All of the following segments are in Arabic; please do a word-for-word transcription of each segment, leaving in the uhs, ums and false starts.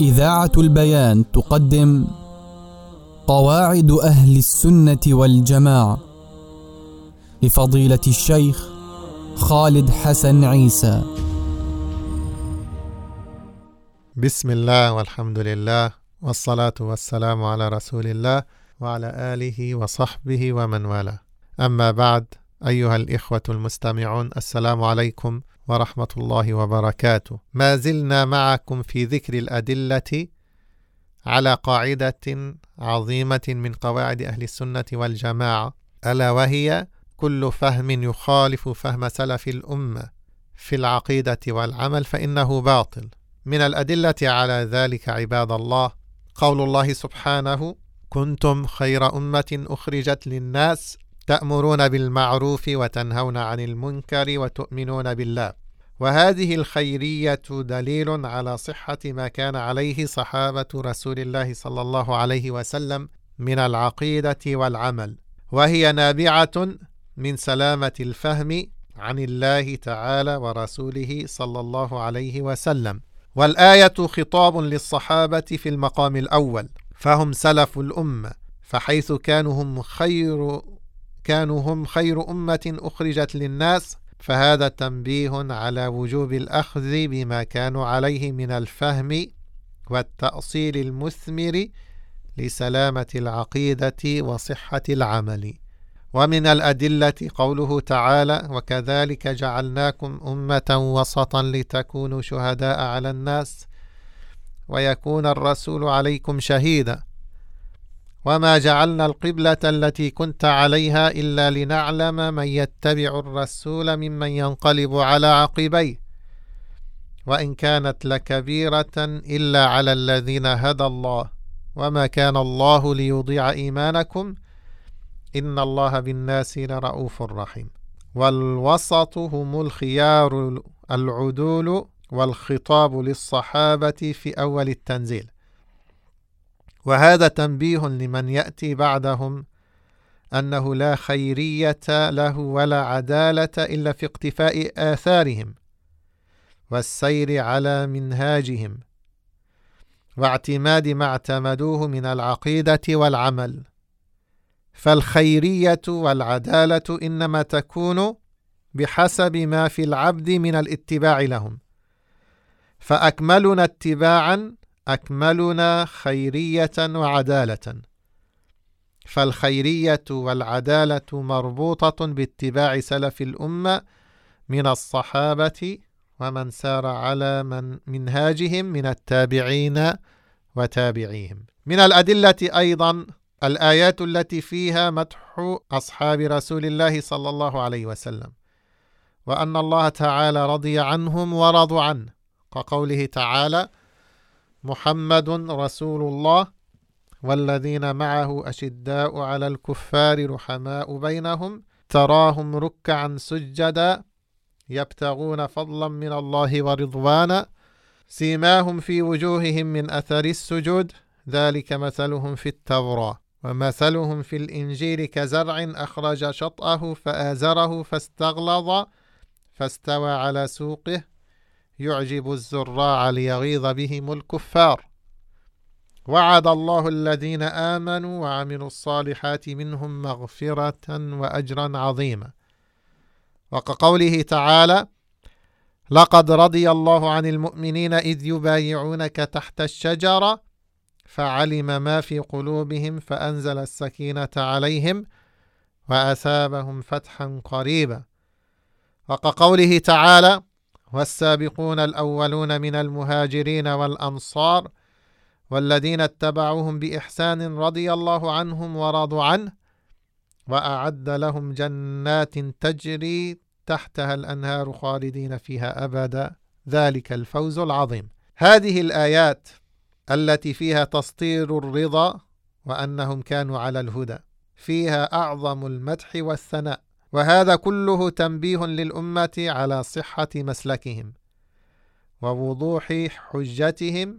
إذاعة البيان تقدم قواعد أهل السنة والجماعة لفضيلة الشيخ خالد حسن عيسى. بسم الله والحمد لله والصلاة والسلام على رسول الله وعلى آله وصحبه ومن والاه. أما بعد، أيها الإخوة المستمعون، السلام عليكم ورحمة الله وبركاته. ما زلنا معكم في ذكر الأدلة على قاعدة عظيمة من قواعد أهل السنة والجماعة، ألا وهي كل فهم يخالف فهم سلف الأمة في العقيدة والعمل فإنه باطل. من الأدلة على ذلك عباد الله قول الله سبحانه: كنتم خير أمة أخرجت للناس تأمرون بالمعروف وتنهون عن المنكر وتؤمنون بالله. وهذه الخيرية دليل على صحة ما كان عليه صحابة رسول الله صلى الله عليه وسلم من العقيدة والعمل، وهي نابعة من سلامة الفهم عن الله تعالى ورسوله صلى الله عليه وسلم. والآية خطاب للصحابة في المقام الأول، فهم سلف الأمة، فحيث كانوا هم خير كانوا هم خير أمة أخرجت للناس، فهذا تنبيه على وجوب الأخذ بما كانوا عليه من الفهم والتأصيل المثمر لسلامة العقيدة وصحة العمل. ومن الأدلة قوله تعالى: وكذلك جعلناكم أمة وسطا لتكونوا شهداء على الناس ويكون الرسول عليكم شهيدا وما جعلنا القبلة التي كنت عليها إلا لنعلم من يتبع الرسول ممن ينقلب على عقبيه وإن كانت لكبيرة إلا على الذين هدى الله وما كان الله ليضيع إيمانكم إن الله بالناس لرؤوف رحيم. والوسط هم الخيار العدول، والخطاب للصحابة في أول التنزيل. وهذا تنبيه لمن يأتي بعدهم أنه لا خيرية له ولا عدالة إلا في اقتفاء آثارهم والسير على منهاجهم واعتماد ما اعتمدوه من العقيدة والعمل. فالخيرية والعدالة إنما تكون بحسب ما في العبد من الاتباع لهم، فأكملنا اتباعا أكملنا خيرية وعدالة. فالخيرية والعدالة مربوطة باتباع سلف الأمة من الصحابة ومن سار على من منهاجهم من التابعين وتابعيهم. من الأدلة أيضا الآيات التي فيها مدح أصحاب رسول الله صلى الله عليه وسلم، وأن الله تعالى رضي عنهم ورضوا عنه، كقوله تعالى: محمد رسول الله والذين معه أشداء على الكفار رحماء بينهم تراهم ركعا سجدا يبتغون فضلا من الله ورضوانا سيماهم في وجوههم من أثر السجود ذلك مثلهم في التوراة ومثلهم في الإنجيل كزرع أخرج شطأه فآزره فاستغلظ فاستوى على سوقه يعجب الزراع ليغيظ بهم الكفار. وعد الله الذين آمنوا وعملوا الصالحات منهم مغفرة وأجرا عظيما. وكقوله تعالى: لقد رضي الله عن المؤمنين إذ يبايعونك تحت الشجرة فعلم ما في قلوبهم فأنزل السكينة عليهم وأثابهم فتحا قريبا. وكقوله تعالى: والسابقون الأولون من المهاجرين والأنصار والذين اتبعوهم بإحسان رضي الله عنهم ورضوا عنه وأعد لهم جنات تجري تحتها الأنهار خالدين فيها أبدا ذلك الفوز العظيم. هذه الآيات التي فيها تسطير الرضا وأنهم كانوا على الهدى فيها أعظم المدح والثناء، وهذا كله تنبيه للأمة على صحة مسلكهم ووضوح حجتهم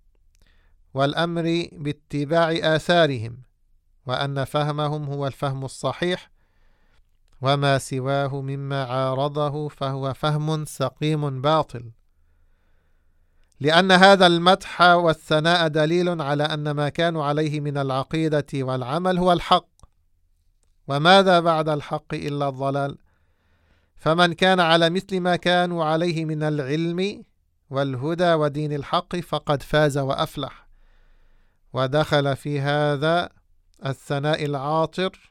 والأمر باتباع آثارهم، وأن فهمهم هو الفهم الصحيح وما سواه مما عارضه فهو فهم سقيم باطل. لأن هذا المدح والثناء دليل على أن ما كانوا عليه من العقيدة والعمل هو الحق، وماذا بعد الحق إلا الضلال؟ فمن كان على مثل ما كانوا عليه من العلم والهدى ودين الحق فقد فاز وأفلح. ودخل في هذا الثناء العاطر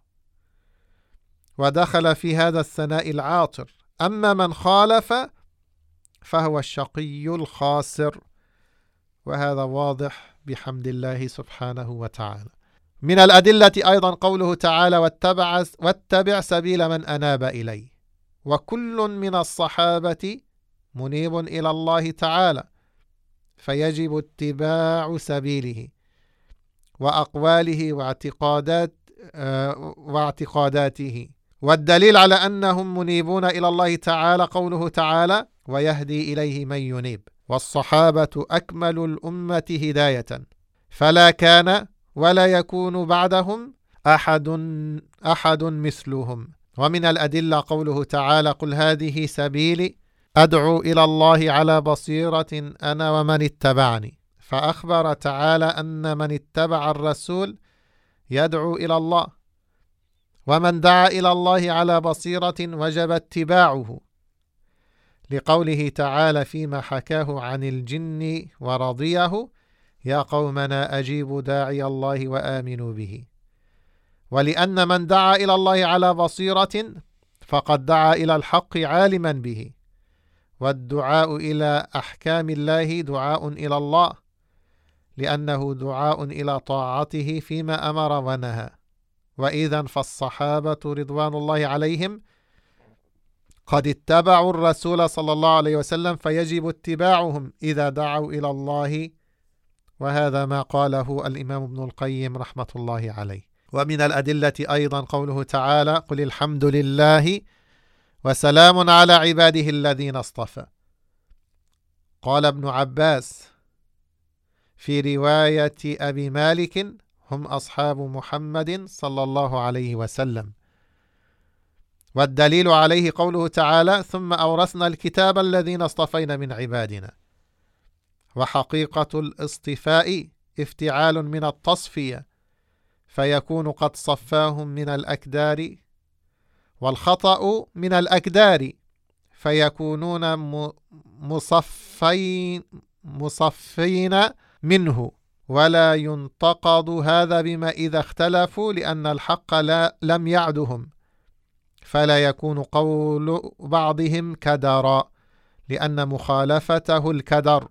ودخل في هذا الثناء العاطر أما من خالف فهو الشقي الخاسر، وهذا واضح بحمد الله سبحانه وتعالى. من الأدلة أيضا قوله تعالى: واتبع, واتبع سبيل من أناب إلي. وكل من الصحابة منيب إلى الله تعالى، فيجب اتباع سبيله وأقواله واعتقادات واعتقاداته. والدليل على أنهم منيبون إلى الله تعالى قوله تعالى: ويهدي إليه من ينيب. والصحابة أكمل الأمة هداية، فلا كان ولا يكون بعدهم أحد أحد مثلهم. ومن الأدلة قوله تعالى: قل هذه سبيلي أدعو إلى الله على بصيرة أنا ومن اتبعني. فأخبر تعالى أن من اتبع الرسول يدعو إلى الله، ومن دعا إلى الله على بصيرة وجب اتباعه، لقوله تعالى فيما حكاه عن الجن ورضيه: يا قومنا أجيبوا داعي الله وآمنوا به. ولأن من دعا إلى الله على بصيرة فقد دعا إلى الحق عالما به، والدعاء إلى أحكام الله دعاء إلى الله، لأنه دعاء إلى طاعته فيما أمر ونهى. وإذا فالصحابة رضوان الله عليهم قد اتبعوا الرسول صلى الله عليه وسلم، فيجب اتباعهم إذا دعوا إلى الله، وهذا ما قاله الإمام ابن القيم رحمة الله عليه. ومن الأدلة أيضا قوله تعالى: قل الحمد لله وسلام على عباده الذين اصطفى. قال ابن عباس في رواية أبي مالك: هم أصحاب محمد صلى الله عليه وسلم. والدليل عليه قوله تعالى: ثم أورثنا الكتاب الذين اصطفينا من عبادنا. وحقيقة الاصطفاء افتعال من التصفية، فيكون قد صفاهم من الأكدار، والخطأ من الأكدار، فيكونون مصفين, مصفين منه. ولا ينتقض هذا بما إذا اختلفوا، لأن الحق لا لم يعدهم، فلا يكون قول بعضهم كدرا، لأن مخالفته الكدر،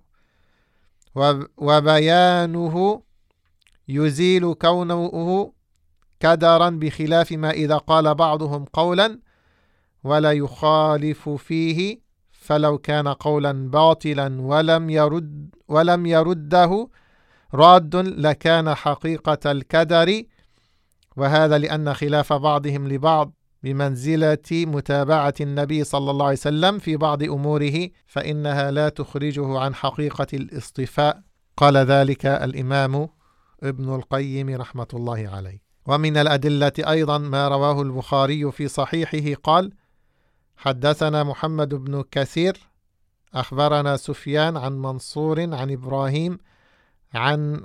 وبيانه يزيل كونه كدرا، بخلاف ما إذا قال بعضهم قولا ولا يخالف فيه، فلو كان قولا باطلا ولم يرد ولم يرده راد لكان حقيقة الكدر. وهذا لأن خلاف بعضهم لبعض بمنزلة متابعة النبي صلى الله عليه وسلم في بعض أموره، فإنها لا تخرجه عن حقيقة الاصطفاء. قال ذلك الإمام ابن القيم رحمة الله عليه. ومن الأدلة أيضا ما رواه البخاري في صحيحه قال: حدثنا محمد بن كثير أخبرنا سفيان عن منصور عن إبراهيم عن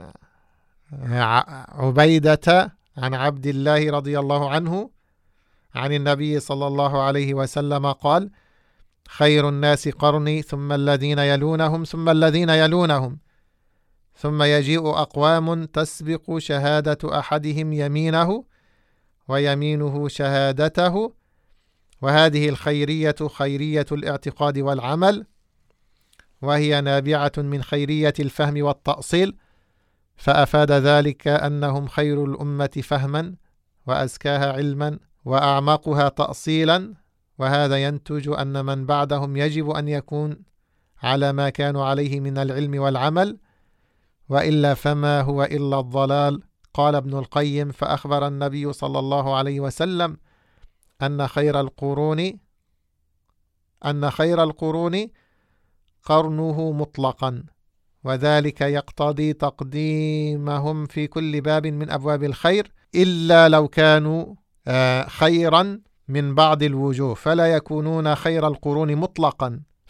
عبيدة عن عبد الله رضي الله عنه عن النبي صلى الله عليه وسلم قال: خير الناس قرني، ثم الذين يلونهم، ثم الذين يلونهم، ثم يجيء أقوام تسبق شهادة أحدهم يمينه ويمينه شهادته، وهذه الخيرية خيرية الاعتقاد والعمل، وهي نابعة من خيرية الفهم والتأصيل، فأفاد ذلك أنهم خير الأمة فهما وأزكاها علما وأعمقها تأصيلا. وهذا ينتج أن من بعدهم يجب أن يكون على ما كانوا عليه من العلم والعمل، وإلا فما هو إلا الضلال. قال ابن القيم: فأخبر النبي صلى الله عليه وسلم أن خير القرون أن خير القرون قرنه مطلقا، وذلك يقتضي تقديمهم في كل باب من أبواب الخير، إلا لو كانوا خيرا من بعض الوجوه، فلا يكونون خير القرون مطلقا،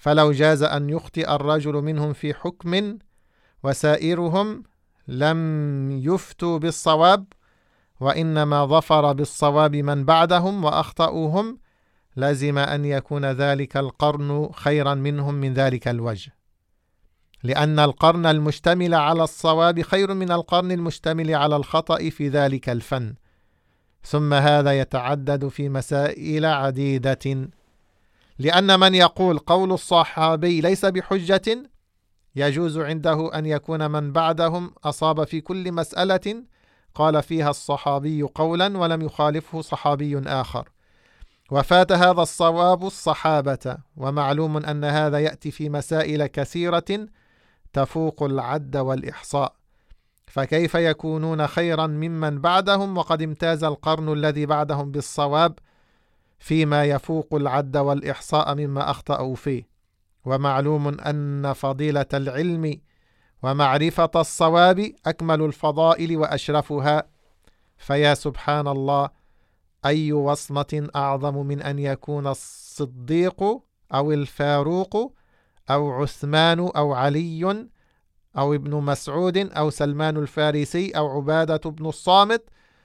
فلو جاز أن يخطئ الرجل منهم في حكم وسائرهم لم يفتوا بالصواب، وإنما ظفر بالصواب من بعدهم وأخطأوهم، لازم أن يكون ذلك القرن خيرا منهم من ذلك الوجه، لأن القرن المشتمل على الصواب خير من القرن المشتمل على الخطأ في ذلك الفن. ثم هذا يتعدد في مسائل عديدة، لأن من يقول قول الصحابي ليس بحجة يجوز عنده أن يكون من بعدهم أصاب في كل مسألة قال فيها الصحابي قولا ولم يخالفه صحابي آخر، وفات هذا الصواب الصحابة، ومعلوم أن هذا يأتي في مسائل كثيرة تفوق العد والإحصاء، فكيف يكونون خيرا ممن بعدهم وقد امتاز القرن الذي بعدهم بالصواب فيما يفوق العد والإحصاء مما أخطأوا فيه؟ ومعلوم أن فضيلة العلم ومعرفة الصواب أكمل الفضائل وأشرفها، فيا سبحان الله، أي وصمة أعظم من أن يكون الصديق أو الفاروق أو عثمان أو علي أو ابن مسعود أو سلمان الفارسي أو عبادة بن الصامت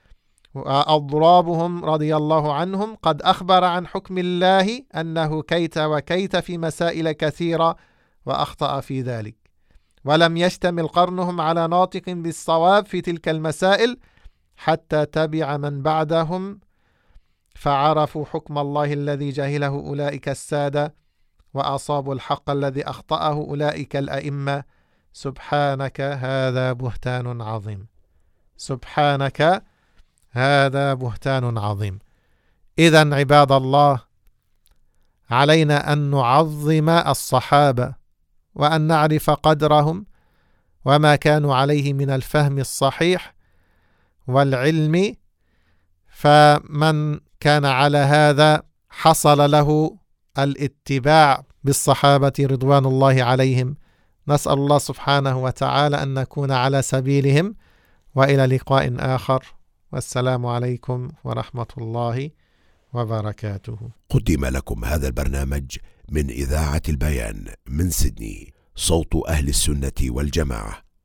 وأضرابهم رضي الله عنهم قد أخبر عن حكم الله أنه كيت وكيت في مسائل كثيرة وأخطأ في ذلك، ولم يشتمل قرنهم على ناطق بالصواب في تلك المسائل حتى تبع من بعدهم فعرفوا حكم الله الذي جهله أولئك السادة وأصابوا الحق الذي أخطأه أولئك الأئمة. سبحانك هذا بهتان عظيم، سبحانك هذا بهتان عظيم. إذن عباد الله، علينا أن نعظم الصحابة وأن نعرف قدرهم وما كانوا عليه من الفهم الصحيح والعلم، فمن كان على هذا حصل له الاتباع بالصحابة رضوان الله عليهم. نسأل الله سبحانه وتعالى أن نكون على سبيلهم، وإلى لقاء آخر، والسلام عليكم ورحمة الله وبركاته. قدم لكم هذا البرنامج من إذاعة البيان من سيدني، صوت أهل السنة والجماعة.